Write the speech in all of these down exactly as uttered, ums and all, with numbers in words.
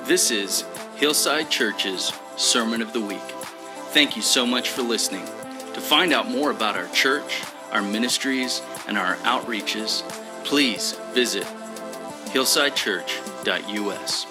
This is Hillside Church's Sermon of the Week. Thank you so much for listening. To find out more about our church, our ministries, and our outreaches, please visit hillside church dot u s.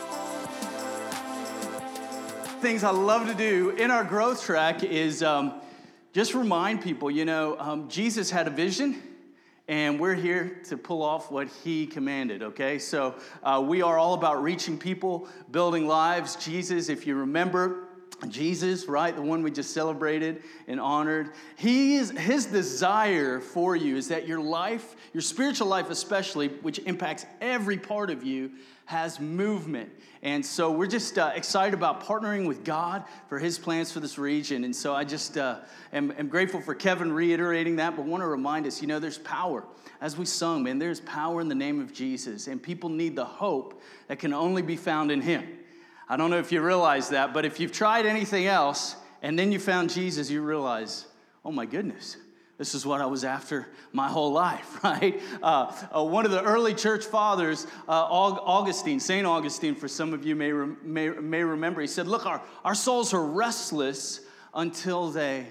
Things I love to do in our growth track is um, just remind people, you know, um, Jesus had a vision, and we're here to pull off what he commanded, okay? So uh, we are all about reaching people, building lives. Jesus, if you remember, Jesus, right, the one we just celebrated and honored, he is, his desire for you is that your life, your spiritual life especially, which impacts every part of you, has movement. And so we're just uh, excited about partnering with God for his plans for this region. And so I just uh, am, am grateful for Kevin reiterating that, but want to remind us, you know, there's power. As we sung, man, there's power in the name of Jesus, and people need the hope that can only be found in him. I don't know if you realize that, but if you've tried anything else and then you found Jesus, you realize, oh my goodness, this is what I was after my whole life, right? Uh, uh, one of the early church fathers, uh, Augustine, Saint Augustine, for some of you may, re- may, may remember, he said, look, our, our souls are restless until they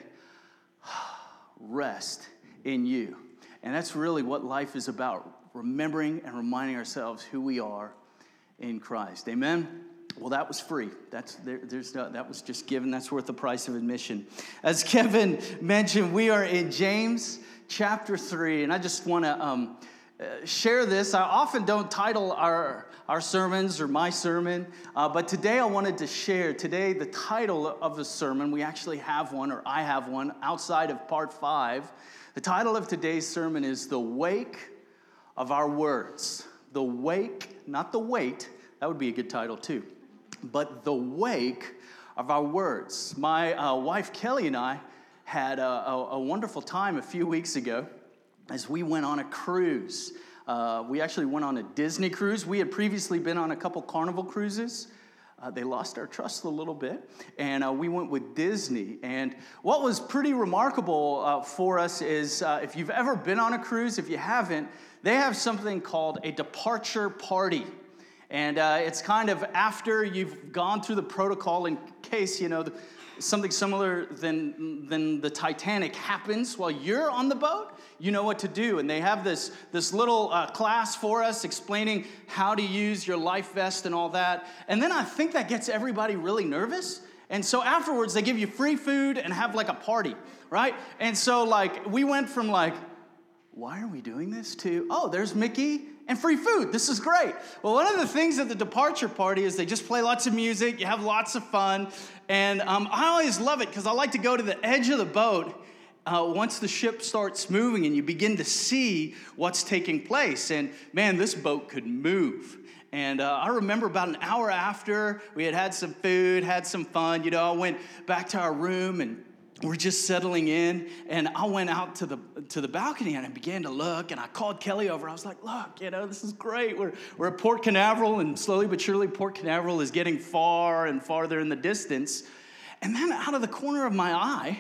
rest in you. And that's really what life is about, remembering and reminding ourselves who we are in Christ. Amen? Well, that was free. That's there, there's no, that was just given. That's worth the price of admission. As Kevin mentioned, we are in James chapter three, and I just want to um, uh, share this. I often don't title our our sermons or my sermon, uh, but today I wanted to share. Today, the title of the sermon, we actually have one, or I have one, outside of part five. The title of today's sermon is "The Wake of Our Words." The wake, not the weight. That would be a good title too. But the wake of our words. My uh, wife Kelly and I had a, a, a wonderful time a few weeks ago as we went on a cruise. Uh, we actually went on a Disney cruise. We had previously been on a couple Carnival cruises. Uh, they lost our trust a little bit, and uh, we went with Disney. And what was pretty remarkable uh, for us is uh, if you've ever been on a cruise, if you haven't, they have something called a departure party. And uh, it's kind of after you've gone through the protocol in case, you know, the, something similar than, than the Titanic happens while you're on the boat, you know what to do. And they have this, this little uh, class for us explaining how to use your life vest and all that. And then I think that gets everybody really nervous. And so afterwards, they give you free food and have like a party, right? And so like we went from like, why are we doing this to, oh, there's Mickey and free food. This is great. Well, one of the things at the departure party is they just play lots of music. You have lots of fun. And um, I always love it because I like to go to the edge of the boat uh, once the ship starts moving and you begin to see what's taking place. And man, this boat could move. And uh, I remember about an hour after we had had some food, had some fun, you know, I went back to our room and we're just settling in, and I went out to the to the balcony, and I began to look, and I called Kelly over. I was like, look, you know, this is great. We're, we're at Port Canaveral, and slowly but surely, Port Canaveral is getting far and farther in the distance. And then out of the corner of my eye,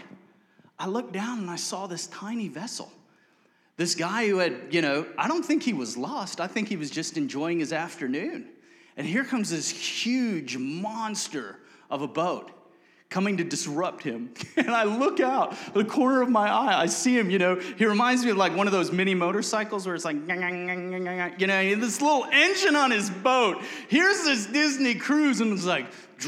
I looked down, and I saw this tiny vessel. This guy who had, you know, I don't think he was lost. I think he was just enjoying his afternoon. And here comes this huge monster of a boat coming to disrupt him. And I look out the corner of my eye. I see him, you know, he reminds me of like one of those mini motorcycles where it's like, you know, this little engine on his boat. Here's this Disney cruise, and it's like,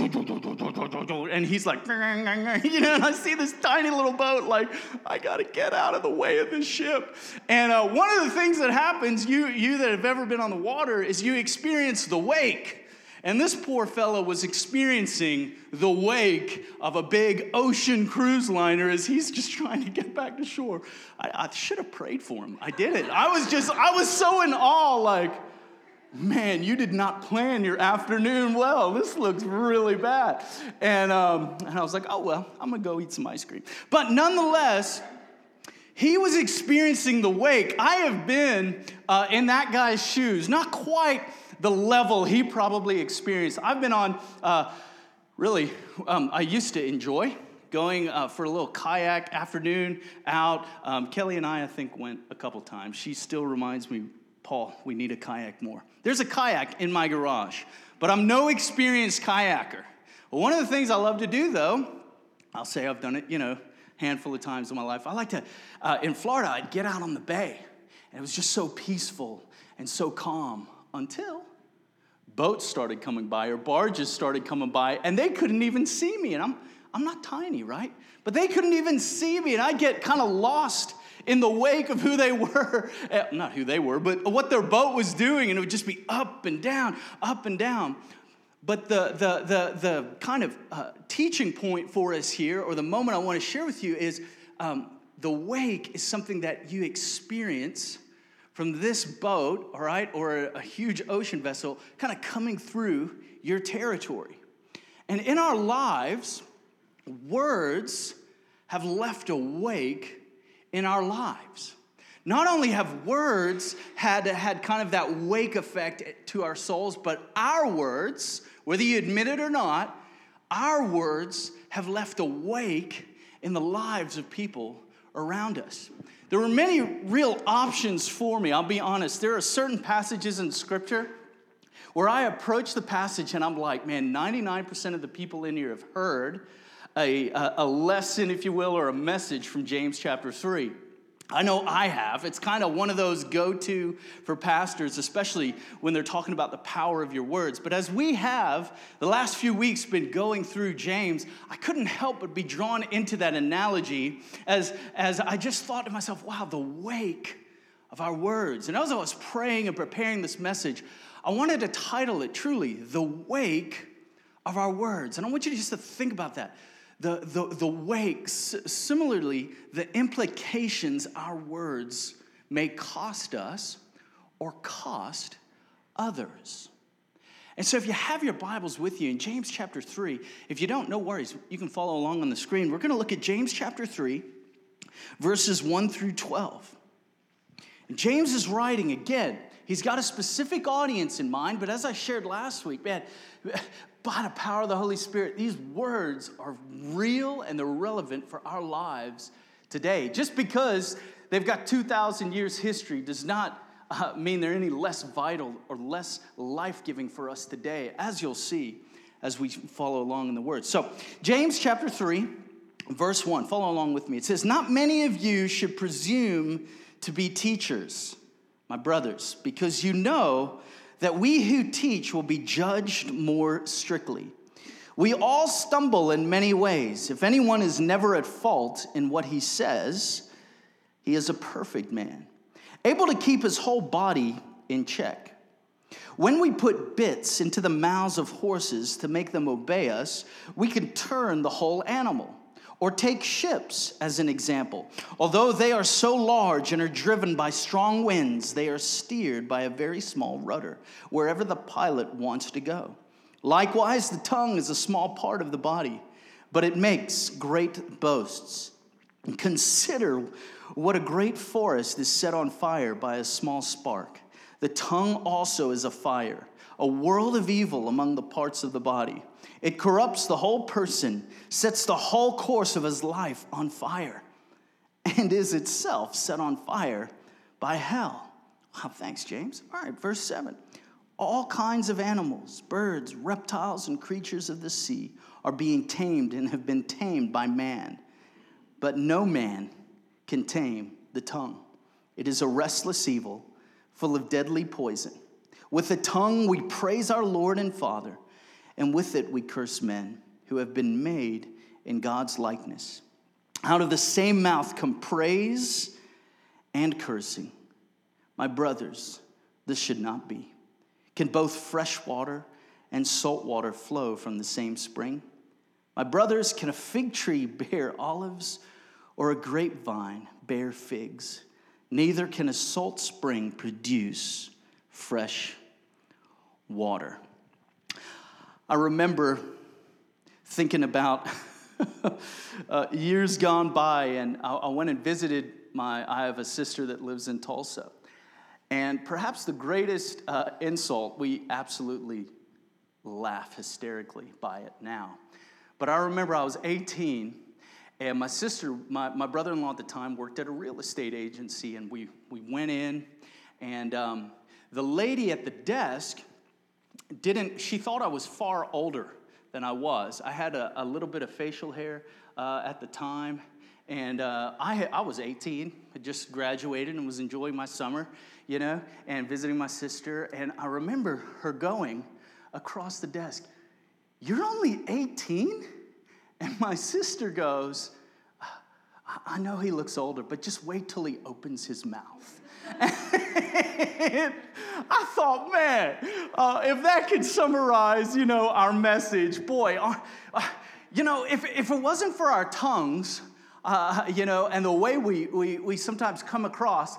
and he's like, you know, and I see this tiny little boat, like, I got to get out of the way of this ship. And uh, one of the things that happens, you, you that have ever been on the water, is you experience the wake. And this poor fellow was experiencing the wake of a big ocean cruise liner as he's just trying to get back to shore. I, I should have prayed for him. I did it. I was just, I was so in awe, like, man, you did not plan your afternoon well. This looks really bad. And, um, and I was like, oh, well, I'm going to go eat some ice cream. But nonetheless, he was experiencing the wake. I have been uh, in that guy's shoes, not quite the level he probably experienced. I've been on, uh, really, um, I used to enjoy going uh, for a little kayak afternoon out. Um, Kelly and I, I think, went a couple times. She still reminds me Paul, we need a kayak more. There's a kayak in my garage, but I'm no experienced kayaker. Well, one of the things I love to do, though, I'll say I've done it, you know, a handful of times in my life. I like to, uh, in Florida, I'd get out on the bay, and it was just so peaceful and so calm until boats started coming by or barges started coming by, and they couldn't even see me. And I'm I'm not tiny, right? But they couldn't even see me, and I'd get kind of lost in the wake of who they were. Not who they were, but what their boat was doing, and it would just be up and down, up and down. But the the the the kind of uh, teaching point for us here, or the moment I want to share with you, is um, the wake is something that you experience from this boat, all right, or a huge ocean vessel kind of coming through your territory. And in our lives, words have left a wake in our lives. Not only have words had, had kind of that wake effect to our souls, but our words, whether you admit it or not, our words have left a wake in the lives of people around us. There were many real options for me, I'll be honest. There are certain passages in Scripture where I approach the passage and I'm like, man, ninety-nine percent of the people in here have heard a, a lesson, if you will, or a message from James chapter three. I know I have. It's kind of one of those go-to for pastors, especially when they're talking about the power of your words. But as we have, the last few weeks, been going through James, I couldn't help but be drawn into that analogy as, as I just thought to myself, wow, the wake of our words. And as I was praying and preparing this message, I wanted to title it truly, The Wake of Our Words. And I want you just to think about that. The, the, the wake, similarly, the implications our words may cost us or cost others. And so if you have your Bibles with you in James chapter three, if you don't, no worries, you can follow along on the screen. We're going to look at James chapter three, verses one through twelve. And James is writing again. He's got a specific audience in mind, but as I shared last week, man, by the power of the Holy Spirit, these words are real and they're relevant for our lives today. Just because they've got two thousand years history does not uh, mean they're any less vital or less life-giving for us today, as you'll see as we follow along in the Word. So, James chapter three, verse one, follow along with me. It says, "Not many of you should presume to be teachers, my brothers, because you know that we who teach will be judged more strictly. We all stumble in many ways. If anyone is never at fault in what he says, he is a perfect man, able to keep his whole body in check. When we put bits into the mouths of horses to make them obey us, we can turn the whole animal. Or take ships as an example. Although they are so large and are driven by strong winds, they are steered by a very small rudder, wherever the pilot wants to go. Likewise, the tongue is a small part of the body, but it makes great boasts. Consider what a great forest is set on fire by a small spark. The tongue also is a fire, a world of evil among the parts of the body. It corrupts the whole person, sets the whole course of his life on fire, and is itself set on fire by hell." Wow, thanks, James. All right, verse seven. "All kinds of animals, birds, reptiles, and creatures of the sea are being tamed and have been tamed by man. But no man can tame the tongue. It is a restless evil, full of deadly poison. With the tongue we praise our Lord and Father, and with it we curse men who have been made in God's likeness. Out of the same mouth come praise and cursing. My brothers, this should not be. Can both fresh water and salt water flow from the same spring? My brothers, can a fig tree bear olives or a grapevine bear figs? Neither can a salt spring produce fresh water." I remember thinking about uh, years gone by, and I, I went and visited my, I have a sister that lives in Tulsa. And perhaps the greatest uh, insult, we absolutely laugh hysterically by it now. But I remember I was eighteen, and my sister, my, my brother-in-law at the time, worked at a real estate agency, and we, we went in, And um, the lady at the desk didn't, she thought I was far older than I was. I had a, a little bit of facial hair uh, at the time. And uh, I had, I was eighteen, had just graduated and was enjoying my summer, you know, and visiting my sister. And I remember her going across the desk, "You're only eighteen?" And my sister goes, "I know he looks older, but just wait till he opens his mouth." And I thought, man, uh, if that could summarize, you know, our message, boy, uh, uh, you know, if, if it wasn't for our tongues, uh, you know, and the way we, we, we sometimes come across, uh,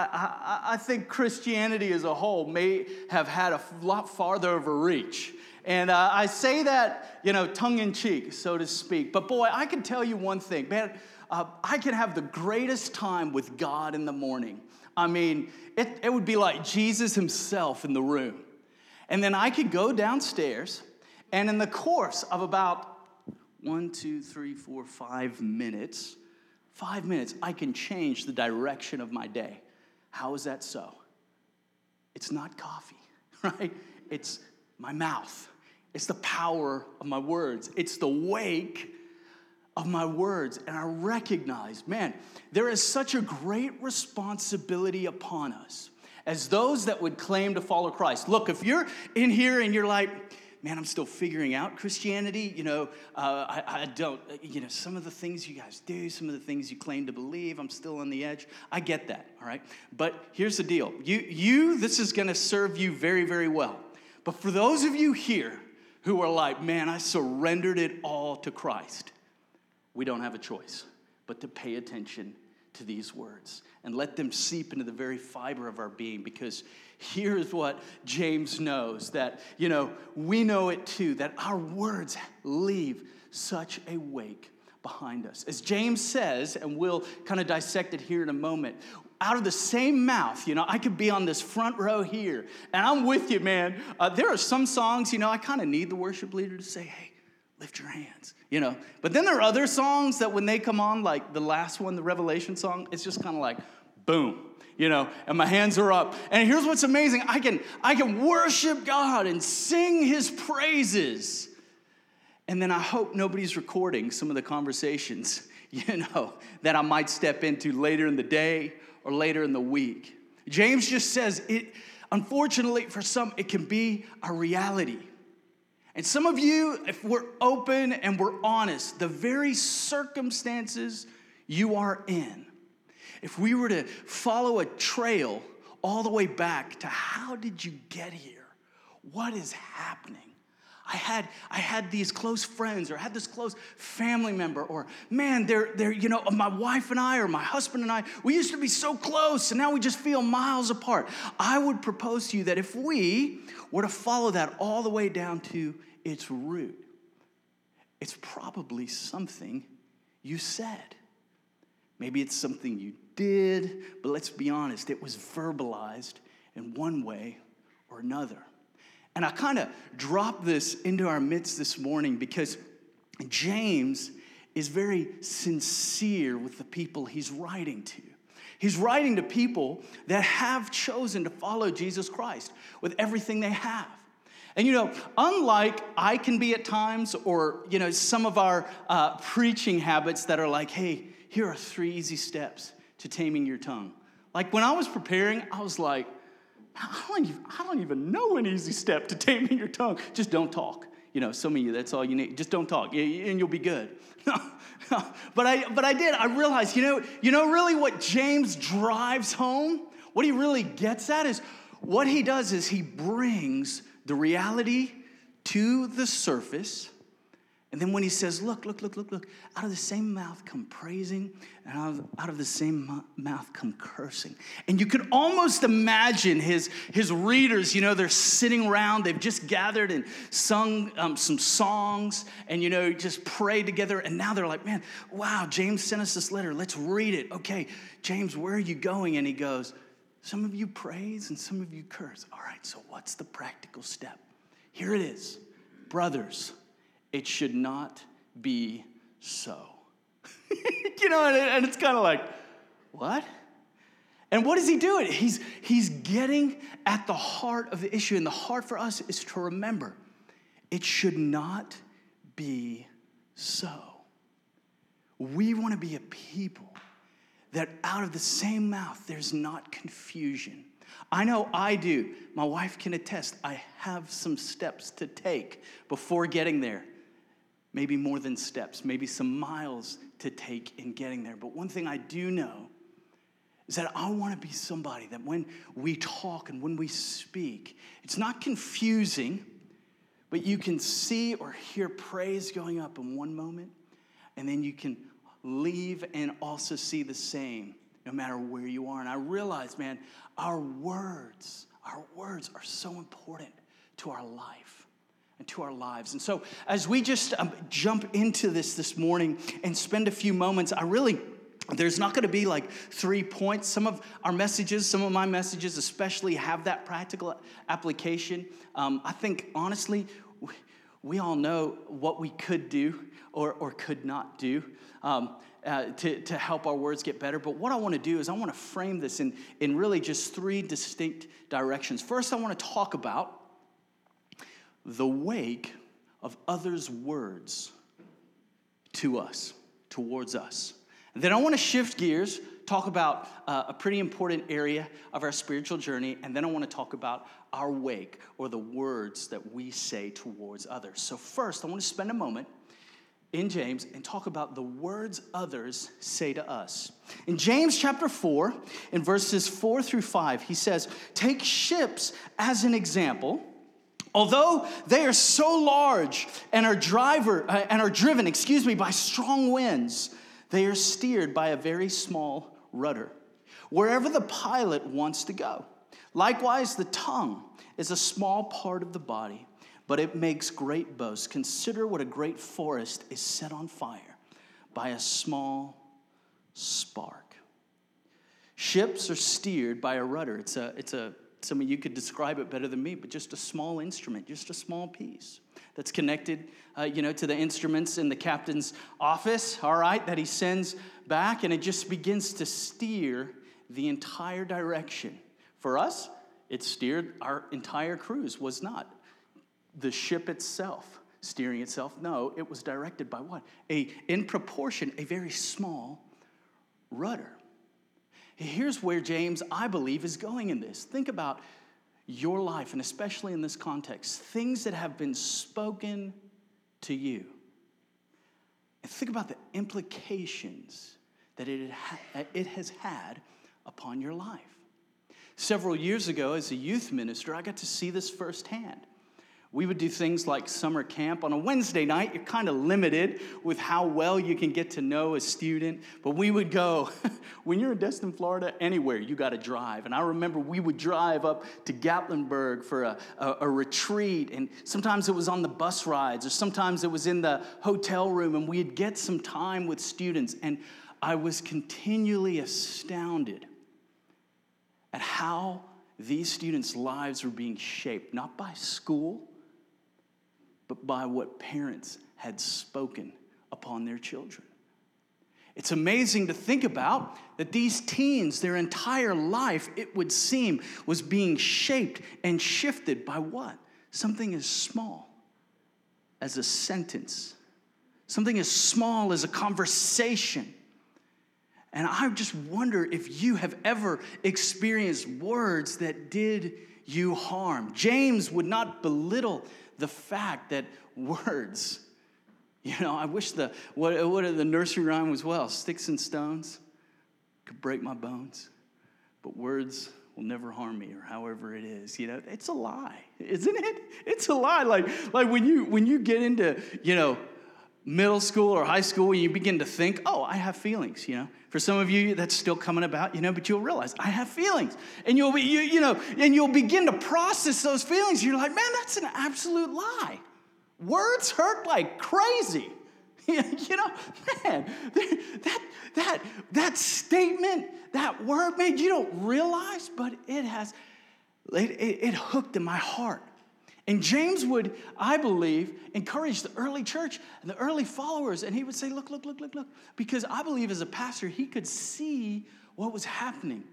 I, I think Christianity as a whole may have had a lot farther of a reach. And uh, I say that, you know, tongue-in-cheek, so to speak. But boy, I can tell you one thing, man, uh, I can have the greatest time with God in the morning. I mean, it, it would be like Jesus himself in the room. And then I could go downstairs, and in the course of about one, two, three, four, five minutes, five minutes, I can change the direction of my day. How is that so? It's not coffee, right? It's my mouth. It's the power of my words. It's the wake of my words. And I recognize, man, there is such a great responsibility upon us as those that would claim to follow Christ. Look, if you're in here and you're like, man, I'm still figuring out Christianity, you know, uh, I, I don't, you know, some of the things you guys do, some of the things you claim to believe, I'm still on the edge. I get that, all right? But here's the deal. You, you, this is going to serve you very, very well. But for those of you here who are like, man, I surrendered it all to Christ, we don't have a choice but to pay attention to these words and let them seep into the very fiber of our being, because here's what James knows, that, you know, we know it too, that our words leave such a wake behind us. As James says, and we'll kind of dissect it here in a moment, out of the same mouth, you know, I could be on this front row here, and I'm with you, man. Uh, there are some songs, you know, I kind of need the worship leader to say, hey, lift your hands, you know. But then there are other songs that when they come on, like the last one, the Revelation song, it's just kind of like, boom, you know, and my hands are up. And here's what's amazing. I can, I can worship God and sing his praises. And then I hope nobody's recording some of the conversations, you know, that I might step into later in the day or later in the week. James just says, it. unfortunately, for some, it can be a reality. And some of you, if we're open and we're honest, the very circumstances you are in, if we were to follow a trail all the way back to how did you get here? What is happening? I had I had these close friends, or I had this close family member, or man, they're they're you know, my wife and I, or my husband and I, we used to be so close, and now we just feel miles apart. I would propose to you that if we were to follow that all the way down to its root, it's probably something you said. Maybe it's something you did, but let's be honest, it was verbalized in one way or another. And I kind of dropped this into our midst this morning because James is very sincere with the people he's writing to. He's writing to people that have chosen to follow Jesus Christ with everything they have. And, you know, unlike I can be at times, or, you know, some of our uh, preaching habits that are like, hey, here are three easy steps to taming your tongue. Like when I was preparing, I was like, I don't even, I don't even know an easy step to taming your tongue. Just don't talk. You know, some of you, that's all you need. Just don't talk, and you'll be good. but I, but I did. I realized, you know, you know, really what James drives home, what he really gets at is, what he does is he brings the reality to the surface. And then when he says, look, look, look, look, look, out of the same mouth come praising, and out of, out of the same mouth come cursing. And you could almost imagine his, his readers, you know, they're sitting around, they've just gathered and sung um, some songs, and, you know, just prayed together. And now they're like, man, wow, James sent us this letter. Let's read it. Okay, James, where are you going? And he goes, some of you praise and some of you curse. All right, so what's the practical step? Here it is. Brothers, it should not be so. You know, and it's kind of like, what? And what is he doing? He's, he's getting at the heart of the issue. And the heart for us is to remember, it should not be so. We want to be a people that out of the same mouth, there's not confusion. I know I do. My wife can attest. I have some steps to take before getting there. Maybe more than steps, maybe some miles to take in getting there. But one thing I do know is that I want to be somebody that when we talk and when we speak, it's not confusing, but you can see or hear praise going up in one moment, and then you can leave and also see the same no matter where you are. And I realize, man, our words, our words are so important to our life and to our lives. And so as we just um, jump into this this morning and spend a few moments, I really, there's not going to be like three points. Some of our messages, some of my messages especially have that practical application. Um, I think, honestly, we, we all know what we could do or, or could not do um, uh, to, to help our words get better. But what I want to do is I want to frame this in, in really just three distinct directions. First, I want to talk about the wake of others' words to us, towards us. And then I want to shift gears, talk about uh, a pretty important area of our spiritual journey, and then I want to talk about our wake, or the words that we say towards others. So first, I want to spend a moment in James and talk about the words others say to us. In James chapter four, in verses four through five, he says, "Take ships as an example. Although they are so large and are driver uh, and are driven, excuse me, by strong winds, they are steered by a very small rudder, wherever the pilot wants to go. Likewise, the tongue is a small part of the body, but it makes great boast. Consider what a great forest is set on fire by a small spark." Ships are steered by a rudder. It's a, it's a, some of you could describe it better than me, but just a small instrument, just a small piece that's connected, uh, you know, to the instruments in the captain's office, all right, that he sends back, and it just begins to steer the entire direction. For us, it steered our entire cruise, was not the ship itself steering itself. No, it was directed by what? A, in proportion, a very small rudder. Here's where James, I believe, is going in this. Think about your life, and especially in this context, things that have been spoken to you. And think about the implications that it, ha- it has had upon your life. Several years ago, as a youth minister, I got to see this firsthand. We would do things like summer camp. On a Wednesday night, you're kind of limited with how well you can get to know a student. But we would go, when you're in Destin, Florida, anywhere, you got to drive. And I remember we would drive up to Gatlinburg for a, a, a retreat. And sometimes it was on the bus rides, or sometimes it was in the hotel room. And we'd get some time with students. And I was continually astounded at how these students' lives were being shaped, not by school, but by what parents had spoken upon their children. It's amazing to think about that these teens, their entire life, it would seem, was being shaped and shifted by what? Something as small as a sentence. Something as small as a conversation. And I just wonder if you have ever experienced words that did you harm. James would not belittle the fact that words, you know, I wish the, what, what the nursery rhyme was, well, sticks and stones could break my bones, but words will never harm me, or however it is. You know, it's a lie, isn't it? It's a lie. Like, like when you when you get into, you know, middle school or high school, you begin to think, oh, I have feelings, you know. For some of you, that's still coming about, you know, but you'll realize, I have feelings. And you'll be, you, you know, and you'll begin to process those feelings. You're like, man, that's an absolute lie. Words hurt like crazy. You know, man, that, that, that statement, that word, man, you don't realize, but it has, it, it, it hooked in my heart. And James would, I believe, encourage the early church and the early followers. And he would say, look, look, look, look, look. Because I believe as a pastor, he could see what was happening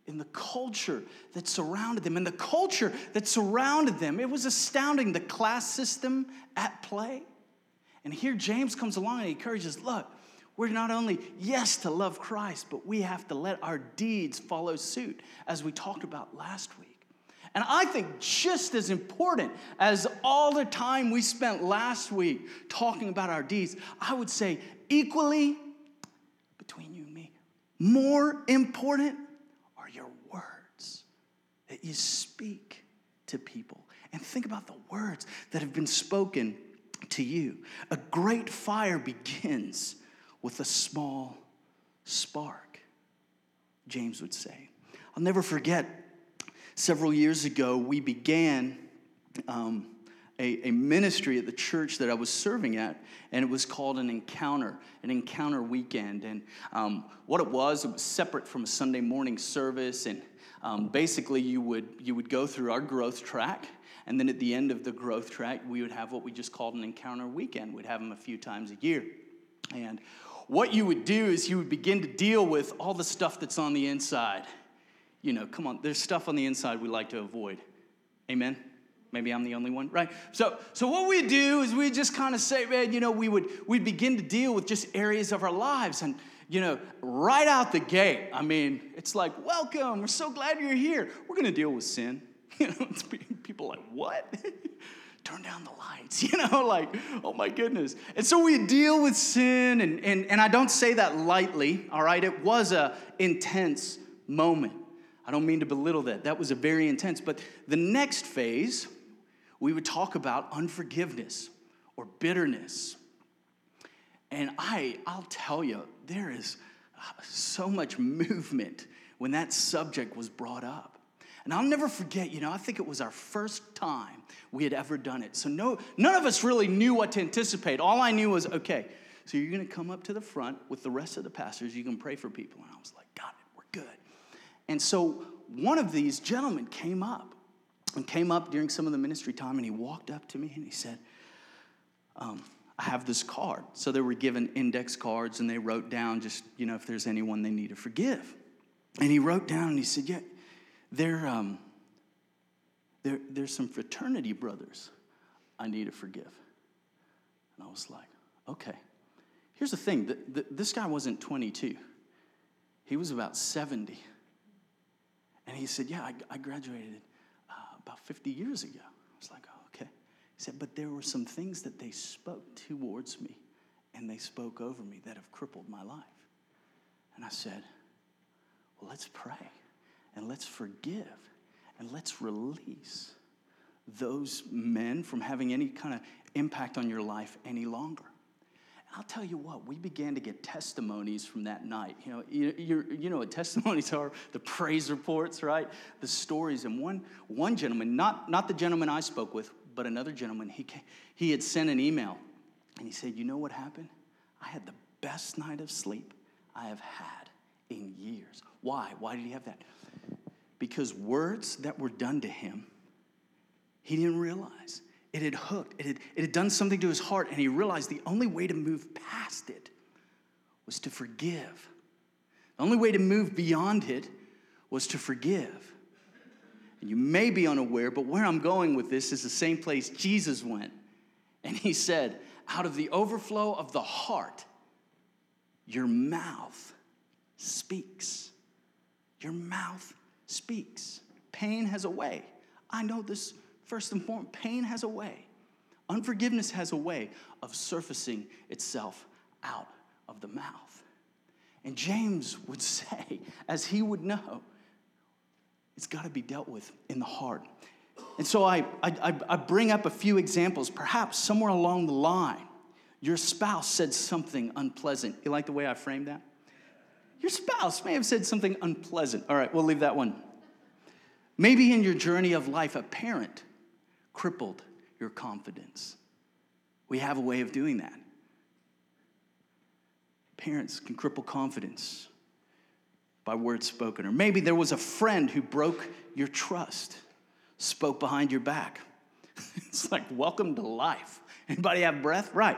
in the culture that surrounded them. And the culture that surrounded them, it was astounding, the class system at play. And here James comes along and he encourages, look, we're not only, yes, to love Christ, but we have to let our deeds follow suit, as we talked about last week. And I think just as important as all the time we spent last week talking about our deeds, I would say equally, between you and me, more important are your words that you speak to people. And think about the words that have been spoken to you. A great fire begins with a small spark, James would say. I'll never forget, several years ago, we began um, a, a ministry at the church that I was serving at, and it was called an encounter, an encounter weekend. And um, what it was, it was separate from a Sunday morning service, and um, basically you would you would go through our growth track, and then at the end of the growth track, we would have what we just called an encounter weekend. We'd have them a few times a year. And what you would do is you would begin to deal with all the stuff that's on the inside. You know, come on, there's stuff on the inside we like to avoid. Amen? Maybe I'm the only one, right? So so what we do is we just kind of say, man, you know, we would we'd begin to deal with just areas of our lives. And, you know, right out the gate, I mean, it's like, welcome, we're so glad you're here. We're going to deal with sin. You know, it's, people are like, what? Turn down the lights, you know, like, oh my goodness. And so we deal with sin, and, and, and I don't say that lightly, all right? It was an intense moment. I don't mean to belittle that. That was a very intense. But the next phase, we would talk about unforgiveness or bitterness. And I, I'll tell you, there is so much movement when that subject was brought up. And I'll never forget, you know, I think it was our first time we had ever done it. So no, none of us really knew what to anticipate. All I knew was, okay, so you're going to come up to the front with the rest of the pastors. You can pray for people. And I was like, got it, we're good. And so one of these gentlemen came up and came up during some of the ministry time, and he walked up to me and he said, um, I have this card. So they were given index cards, and they wrote down just, you know, if there's anyone they need to forgive. And he wrote down and he said, yeah, there, um, there, there's some fraternity brothers I need to forgive. And I was like, okay. Here's the thing. The, the, this guy wasn't twenty-two. He was about seventy. And he said, yeah, I, I graduated uh, about fifty years ago. I was like, oh, okay. He said, but there were some things that they spoke towards me, and they spoke over me that have crippled my life. And I said, well, let's pray, and let's forgive, and let's release those men from having any kind of impact on your life any longer. I'll tell you what, we began to get testimonies from that night. You know, you, you, you know what testimonies are, the praise reports, right? The stories. And one one gentleman, not, not the gentleman I spoke with, but another gentleman, he, came, he had sent an email. And he said, you know what happened? I had the best night of sleep I have had in years. Why? Why did he have that? Because words that were done to him, he didn't realize. It had hooked. It had, it had done something to his heart, and he realized the only way to move past it was to forgive. The only way to move beyond it was to forgive. And you may be unaware, but where I'm going with this is the same place Jesus went. And he said, out of the overflow of the heart, your mouth speaks. Your mouth speaks. Pain has a way. I know this. First and foremost, pain has a way. Unforgiveness has a way of surfacing itself out of the mouth. And James would say, as he would know, it's got to be dealt with in the heart. And so I, I, I bring up a few examples. Perhaps somewhere along the line, your spouse said something unpleasant. You like the way I framed that? Your spouse may have said something unpleasant. All right, we'll leave that one. Maybe in your journey of life, a parent crippled your confidence. We have a way of doing that. Parents can cripple confidence by words spoken. Or maybe there was a friend who broke your trust, spoke behind your back. It's like, welcome to life. Anybody have breath? Right.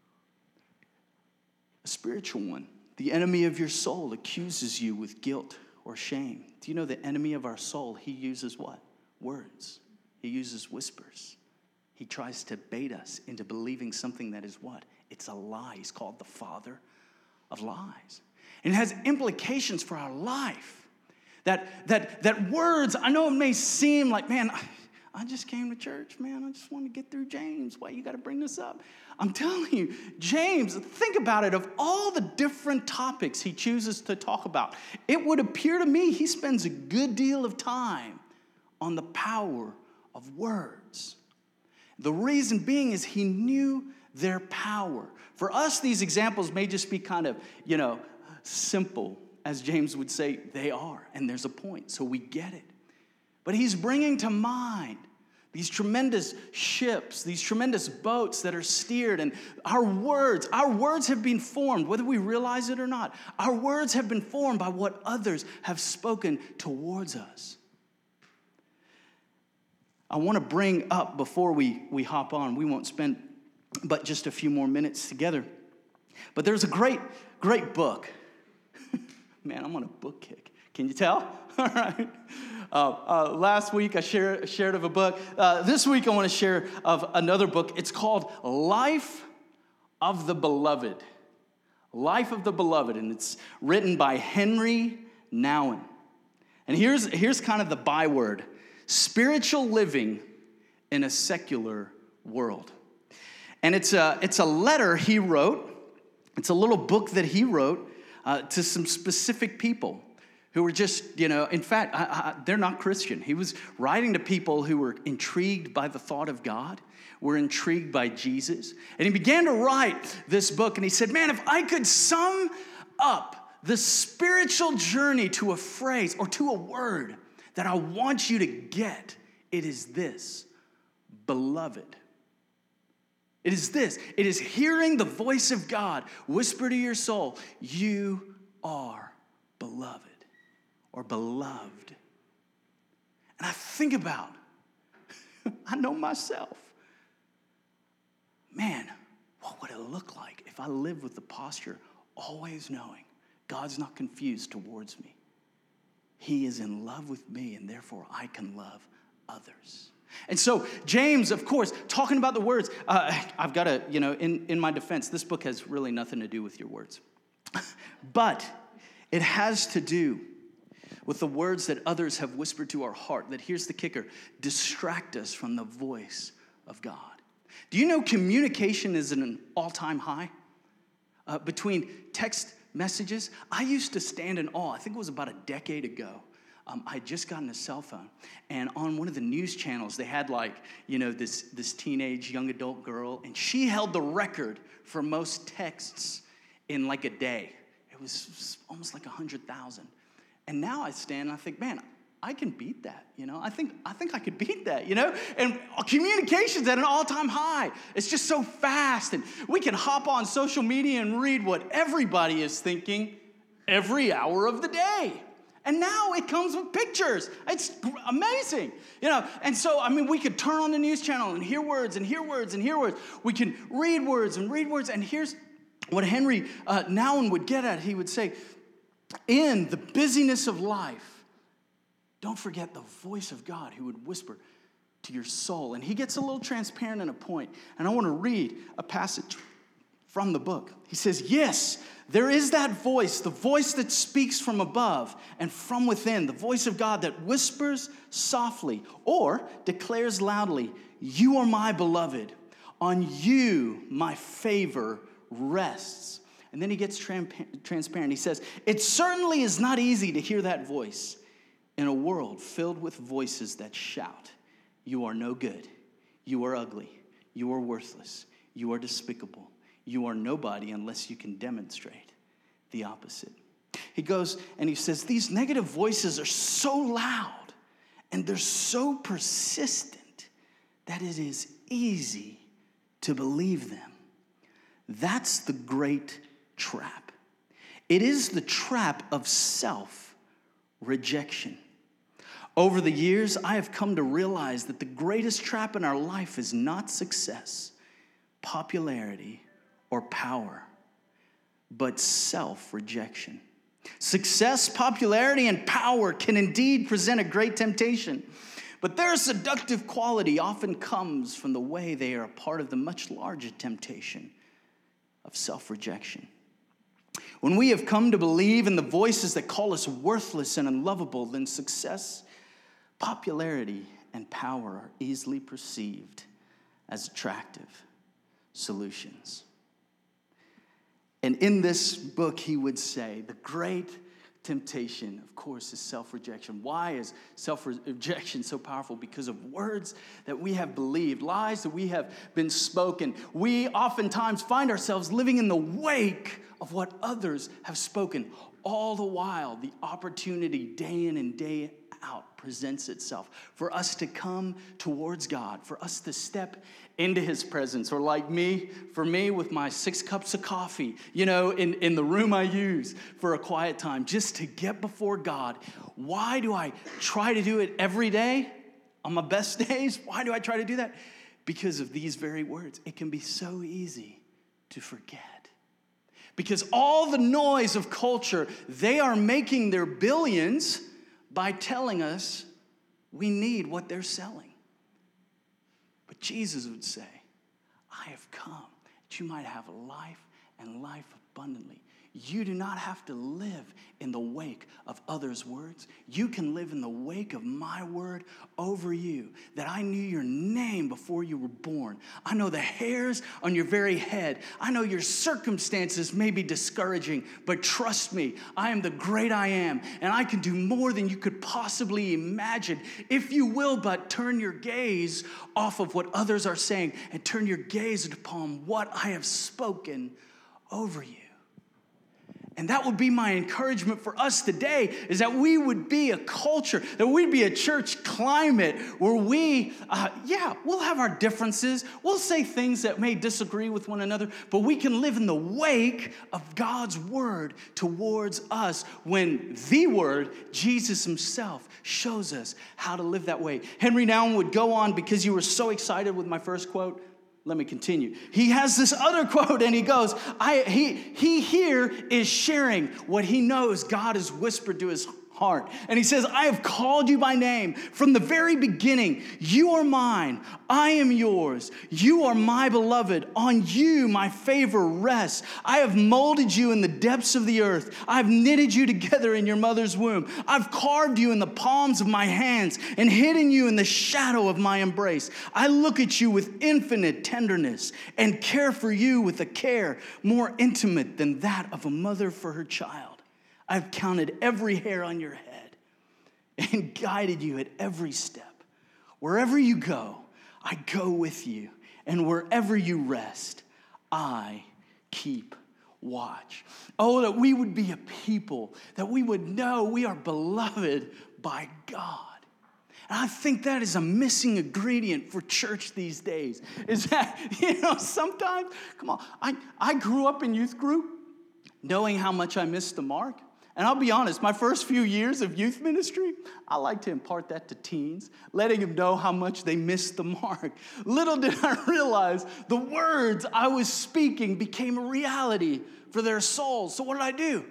A spiritual one. The enemy of your soul accuses you with guilt or shame. Do you know the enemy of our soul, he uses what? Words. He uses whispers. He tries to bait us into believing something that is what? It's a lie. He's called the father of lies. And it has implications for our life. That, that, that words, I know it may seem like, man, I, I just came to church, man. I just want to get through James. Why you got to bring this up? I'm telling you, James, think about it. Of all the different topics he chooses to talk about, it would appear to me he spends a good deal of time on the power of words. The reason being is he knew their power. For us, these examples may just be kind of, you know, simple. As James would say, they are. And there's a point, so we get it. But he's bringing to mind these tremendous ships, these tremendous boats that are steered. And our words, our words have been formed, whether we realize it or not. Our words have been formed by what others have spoken towards us. I want to bring up, before we, we hop on, we won't spend but just a few more minutes together. But there's a great, great book. Man, I'm on a book kick. Can you tell? All right. Uh, uh, last week I share, shared of a book. Uh, this week I want to share of another book. It's called Life of the Beloved. Life of the Beloved. And it's written by Henry Nouwen. And here's, here's kind of the byword. Spiritual living in a secular world. And it's a, it's a letter he wrote. It's a little book that he wrote uh, to some specific people who were just, you know, in fact, I, I, they're not Christian. He was writing to people who were intrigued by the thought of God, were intrigued by Jesus. And he began to write this book, and he said, man, if I could sum up the spiritual journey to a phrase or to a word that I want you to get, it is this: beloved. It is this. It is hearing the voice of God whisper to your soul, you are beloved or beloved. And I think about, I know myself, man, what would it look like if I lived with the posture always knowing God's not confused towards me? He is in love with me, and therefore I can love others. And so James, of course, talking about the words, uh, I've got to, you know, in, in my defense, this book has really nothing to do with your words. But it has to do with the words that others have whispered to our heart, that, here's the kicker, distract us from the voice of God. Do you know communication is at an all-time high? Uh, between text messages, I used to stand in awe. I think it was about a decade ago. Um, I had just gotten a cell phone, and on one of the news channels, they had like, you know, this, this teenage young adult girl, and she held the record for most texts in like a day. It was almost like one hundred thousand. And now I stand and I think, man, I can beat that, you know? I think I think I could beat that, you know? And communication's at an all-time high. It's just so fast, and we can hop on social media and read what everybody is thinking every hour of the day. And now it comes with pictures. It's amazing. You know, and so, I mean, we could turn on the news channel and hear words and hear words and hear words. We can read words and read words. And here's what Henry uh, Nouwen would get at. He would say, in the busyness of life, don't forget the voice of God who would whisper to your soul. And he gets a little transparent in a point. And I want to read a passage from the book. He says, yes, there is that voice, the voice that speaks from above and from within, the voice of God that whispers softly or declares loudly, you are my beloved. On you my favor rests. And then he gets tramp- transparent. He says, it certainly is not easy to hear that voice in a world filled with voices that shout, you are no good, you are ugly, you are worthless, you are despicable. You are nobody unless you can demonstrate the opposite. He goes and he says, these negative voices are so loud and they're so persistent that it is easy to believe them. That's the great trap. It is the trap of self-rejection. Over the years, I have come to realize that the greatest trap in our life is not success, popularity, or power, but self-rejection. Success, popularity, and power can indeed present a great temptation, but their seductive quality often comes from the way they are a part of the much larger temptation of self-rejection. When we have come to believe in the voices that call us worthless and unlovable, then success, popularity, and power are easily perceived as attractive solutions. And in this book, he would say, the great temptation, of course, is self-rejection. Why is self-rejection so powerful? Because of words that we have believed, lies that we have been spoken. We oftentimes find ourselves living in the wake of what others have spoken. All the while, the opportunity day in and day out presents itself for us to come towards God, for us to step into his presence, or like me, for me with my six cups of coffee, you know, in, in the room I use for a quiet time, just to get before God. Why do I try to do it every day on my best days? Why do I try to do that? Because of these very words. It can be so easy to forget. Because all the noise of culture, they are making their billions by telling us we need what they're selling. But Jesus would say, I have come that you might have life and life abundantly. You do not have to live in the wake of others' words. You can live in the wake of my word over you, that I knew your name before you were born. I know the hairs on your very head. I know your circumstances may be discouraging, but trust me, I am the great I am, and I can do more than you could possibly imagine. If you will but turn your gaze off of what others are saying and turn your gaze upon what I have spoken over you. And that would be my encouragement for us today, is that we would be a culture, that we'd be a church climate where we, uh, yeah, we'll have our differences. We'll say things that may disagree with one another, but we can live in the wake of God's word towards us when the word, Jesus himself, shows us how to live that way. Henry Nouwen would go on, because you were so excited with my first quote. Let me continue. He has this other quote, and he goes, I, he, he here is sharing what he knows God has whispered to his heart. And he says, I have called you by name from the very beginning. You are mine. I am yours. You are my beloved. On you my favor rests. I have molded you in the depths of the earth. I've knitted you together in your mother's womb. I've carved you in the palms of my hands and hidden you in the shadow of my embrace. I look at you with infinite tenderness and care for you with a care more intimate than that of a mother for her child. I've counted every hair on your head and guided you at every step. Wherever you go, I go with you. And wherever you rest, I keep watch. Oh, that we would be a people, that we would know we are beloved by God. And I think that is a missing ingredient for church these days. Is that, you know, sometimes, come on, I, I grew up in youth group knowing how much I missed the mark. And I'll be honest, my first few years of youth ministry, I like to impart that to teens, letting them know how much they missed the mark. Little did I realize the words I was speaking became a reality for their souls. So what did I do?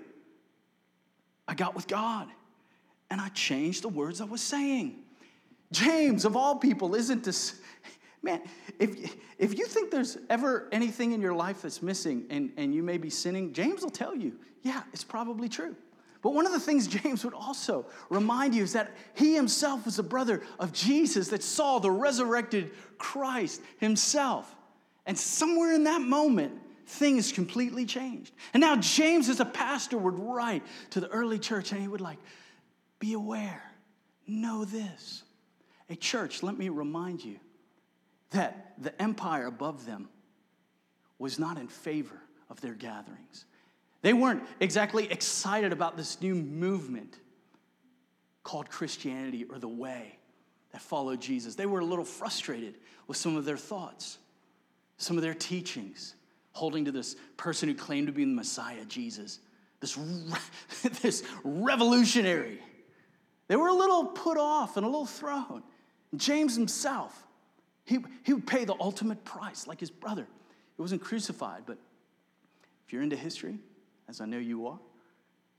I got with God, and I changed the words I was saying. James, of all people, isn't this... Man, if, if you think there's ever anything in your life that's missing and, and you may be sinning, James will tell you, yeah, it's probably true. But one of the things James would also remind you is that he himself was a brother of Jesus that saw the resurrected Christ himself. And somewhere in that moment, things completely changed. And now James, as a pastor, would write to the early church, and he would like, be aware, know this. A church, let me remind you, that the empire above them was not in favor of their gatherings. They weren't exactly excited about this new movement called Christianity, or the way that followed Jesus. They were a little frustrated with some of their thoughts, some of their teachings, holding to this person who claimed to be the Messiah, Jesus, this, re- this revolutionary. They were a little put off and a little thrown. James himself, He, he would pay the ultimate price, like his brother. He wasn't crucified, but if you're into history, as I know you are,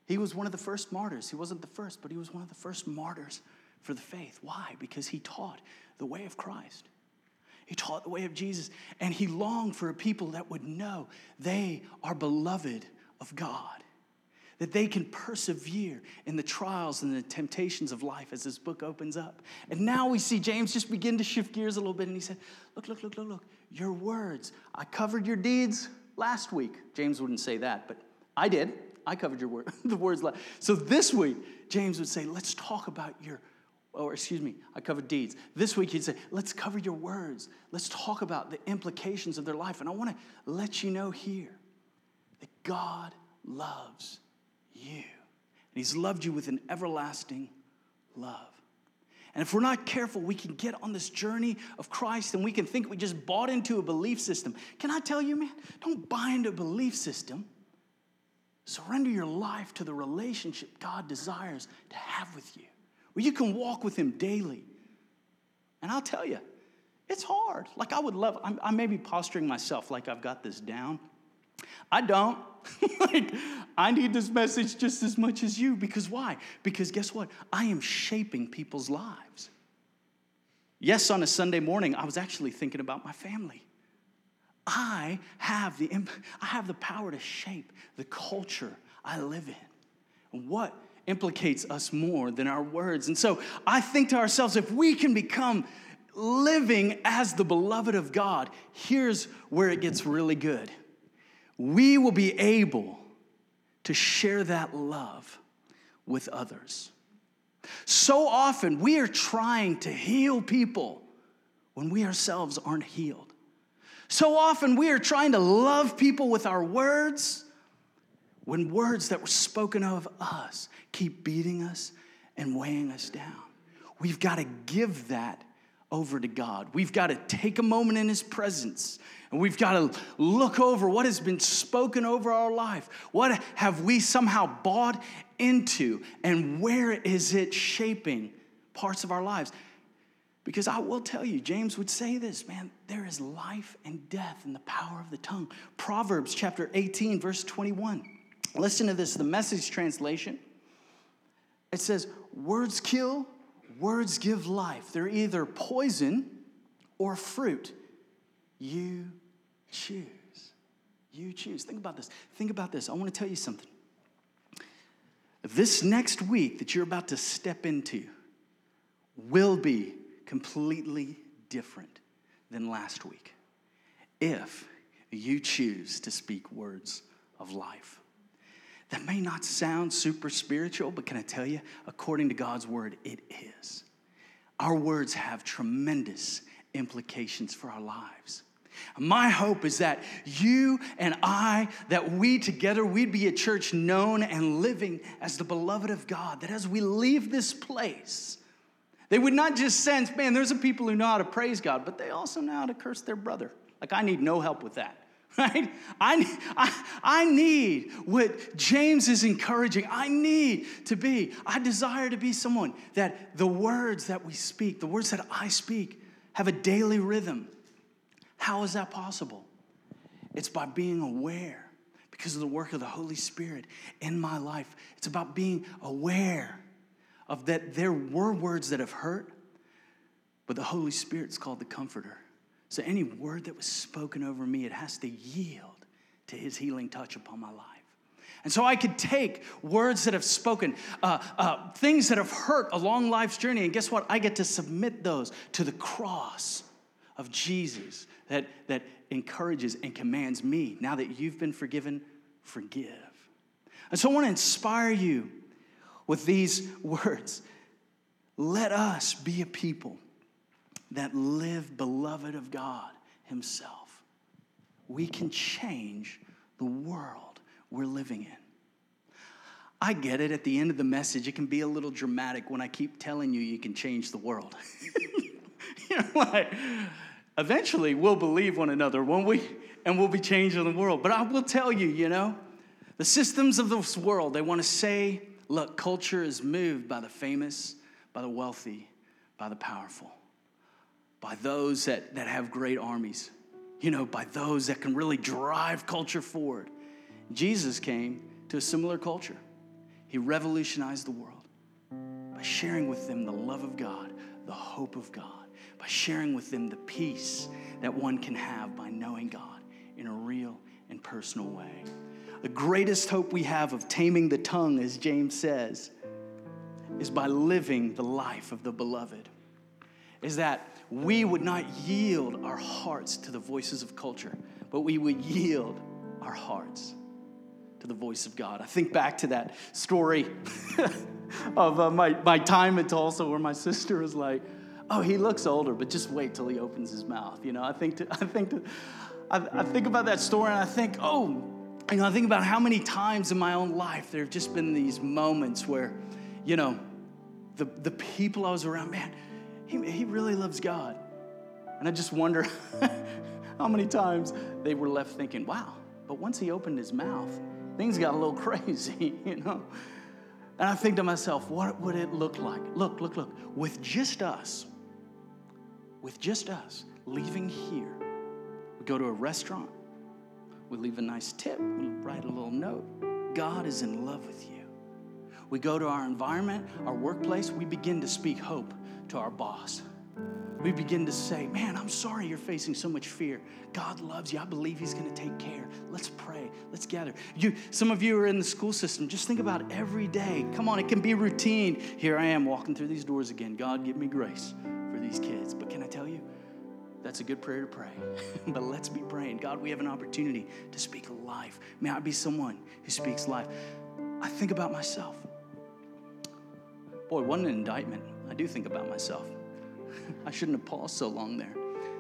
He was one of the first martyrs. He wasn't the first, but he was one of the first martyrs for the faith. Why? Because he taught the way of Christ. He taught the way of Jesus, and he longed for a people that would know they are beloved of God, that they can persevere in the trials and the temptations of life as this book opens up. And now we see James just begin to shift gears a little bit, and he said, look, look, look, look, look, your words. I covered your deeds last week. James wouldn't say that, but I did. I covered your word, the words last. So this week, James would say, let's talk about your Or excuse me, I covered deeds. This week he'd say, let's cover your words. Let's talk about the implications of their life. And I want to let you know here that God loves you. And he's loved you with an everlasting love. And if we're not careful, we can get on this journey of Christ and we can think we just bought into a belief system. Can I tell you, man, don't buy into a belief system. Surrender your life to the relationship God desires to have with you, where you can walk with him daily. And I'll tell you, it's hard. Like I would love, I'm, I may be posturing myself like I've got this down. I don't. Like, I need this message just as much as you. Because why? Because guess what? I am shaping people's lives. Yes, on a Sunday morning, I was actually thinking about my family. I have the, I have the power to shape the culture I live in. And what implicates us more than our words? And so I think to ourselves, if we can become living as the beloved of God, here's where it gets really good. We will be able to share that love with others. So often we are trying to heal people when we ourselves aren't healed. So often we are trying to love people with our words when words that were spoken of us keep beating us and weighing us down. We've got to give that over to God. We've got to take a moment in his presence, and we've got to look over what has been spoken over our life. What have we somehow bought into, and where is it shaping parts of our lives? Because I will tell you, James would say this, man, there is life and death in the power of the tongue. Proverbs chapter eighteen, verse twenty-one. Listen to this, the Message translation. It says, words kill, words give life. They're either poison or fruit. You choose. You choose. Think about this. Think about this. I want to tell you something. This next week that you're about to step into will be completely different than last week if you choose to speak words of life. That may not sound super spiritual, but can I tell you, according to God's word, it is. Our words have tremendous implications for our lives. My hope is that you and I, that we together, we'd be a church known and living as the beloved of God, that as we leave this place, they would not just sense, man, there's a people who know how to praise God, but they also know how to curse their brother. Like, I need no help with that, right? I, I, I need what James is encouraging. I need to be, I desire to be someone that the words that we speak, the words that I speak, have a daily rhythm. How is that possible? It's by being aware, because of the work of the Holy Spirit in my life. It's about being aware of that there were words that have hurt, but the Holy Spirit's called the Comforter. So any word that was spoken over me, it has to yield to his healing touch upon my life. And so I could take words that have spoken, uh, uh, things that have hurt along life's journey, and guess what? I get to submit those to the cross of Jesus that, that encourages and commands me, now that you've been forgiven, forgive. And so I want to inspire you with these words. Let us be a people that live beloved of God himself. We can change the world we're living in. I get it. At the end of the message, it can be a little dramatic when I keep telling you you can change the world. You know, like, eventually we'll believe one another, won't we? And we'll be changing the world. But I will tell you, you know, the systems of this world, they want to say, look, culture is moved by the famous, by the wealthy, by the powerful, by those that, that have great armies, you know, by those that can really drive culture forward. Jesus came to a similar culture. He revolutionized the world by sharing with them the love of God, the hope of God, by sharing with them the peace that one can have by knowing God in a real and personal way. The greatest hope we have of taming the tongue, as James says, is by living the life of the beloved. Is that we would not yield our hearts to the voices of culture, but we would yield our hearts to the voice of God. I think back to that story of uh, my, my time at Tulsa where my sister was like, oh, he looks older, but just wait till he opens his mouth. You know, I think to, I think to, I, I think about that story and I think, oh, you know, I think about how many times in my own life there have just been these moments where, you know, the, the people I was around, man, he, he really loves God. And I just wonder how many times they were left thinking, wow, but once he opened his mouth, things got a little crazy, you know. And I think to myself, what would it look like? Look, look, look, with just us, with just us leaving here, we go to a restaurant, we leave a nice tip, we write a little note. God is in love with you. We go to our environment, our workplace, we begin to speak hope to our boss. We begin to say, man, I'm sorry you're facing so much fear. God loves you. I believe he's going to take care. Let's pray. Let's gather. You, some of you are in the school system. Just think about every day. Come on, it can be routine. Here I am walking through these doors again. God, give me grace for these kids. But can I tell you, that's a good prayer to pray. But let's be praying. God, we have an opportunity to speak life. May I be someone who speaks life. I think about myself. Boy, what an indictment. I do think about myself. I shouldn't have paused so long there.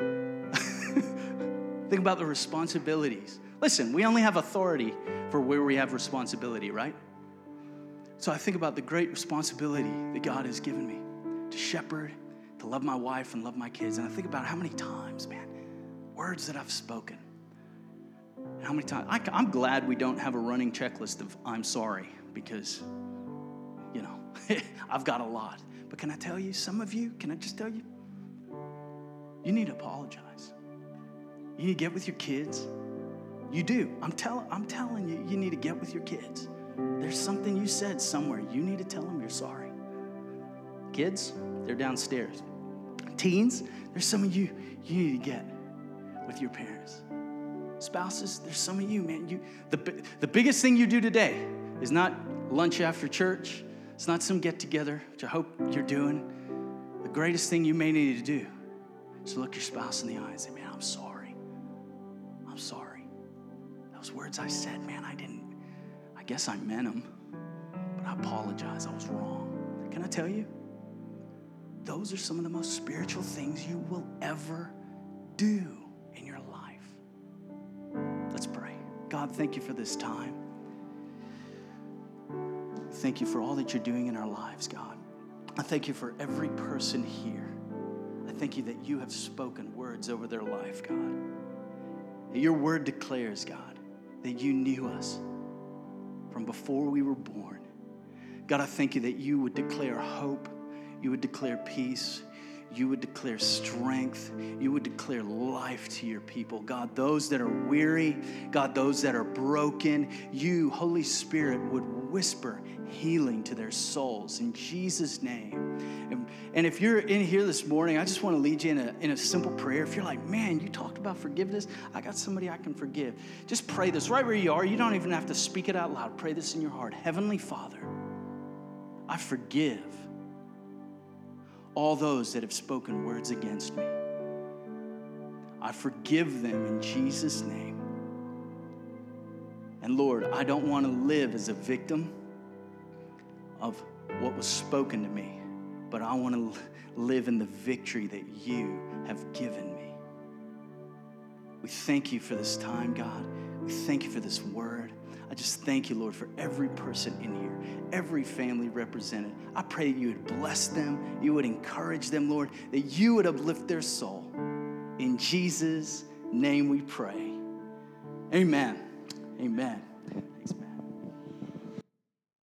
Think about the responsibilities. Listen, we only have authority for where we have responsibility, right? So I think about the great responsibility that God has given me to shepherd, to love my wife and love my kids. And I think about how many times, man, words that I've spoken. And how many times. I, I'm glad we don't have a running checklist of I'm sorry because, you know, I've got a lot. But can I tell you, some of you, can I just tell you, you need to apologize. You need to get with your kids. You do. I'm, tell, I'm telling you, you need to get with your kids. There's something you said somewhere. You need to tell them you're sorry. Kids, they're downstairs. Teens, there's some of you, you need to get with your parents. Spouses, there's some of you, man. You, the, the biggest thing you do today is not lunch after church. It's not some get-together, which I hope you're doing. The greatest thing you may need to do is look your spouse in the eye and say, man, I'm sorry. I'm sorry. Those words I said, man, I didn't, I guess I meant them, but I apologize. I was wrong. Can I tell you? Those are some of the most spiritual things you will ever do in your life. Let's pray. God, thank you for this time. Thank you for all that you're doing in our lives, God. I thank you for every person here. I thank you that you have spoken words over their life, God. That your word declares, God, that you knew us from before we were born. God, I thank you that you would declare hope. You would declare peace. You would declare strength. You would declare life to your people. God, those that are weary, God, those that are broken, you, Holy Spirit, would whisper healing to their souls in Jesus' name. And, and if you're in here this morning, I just want to lead you in a, in a simple prayer. If you're like, man, you talked about forgiveness. I got somebody I can forgive. Just pray this right where you are. You don't even have to speak it out loud. Pray this in your heart. Heavenly Father, I forgive all those that have spoken words against me. I forgive them in Jesus' name. And Lord, I don't want to live as a victim of what was spoken to me, but I want to live in the victory that you have given me. We thank you for this time, God. We thank you for this word. I just thank you, Lord, for every person in here, every family represented. I pray that you would bless them, you would encourage them, Lord, that you would uplift their soul. In Jesus' name we pray. Amen. Amen.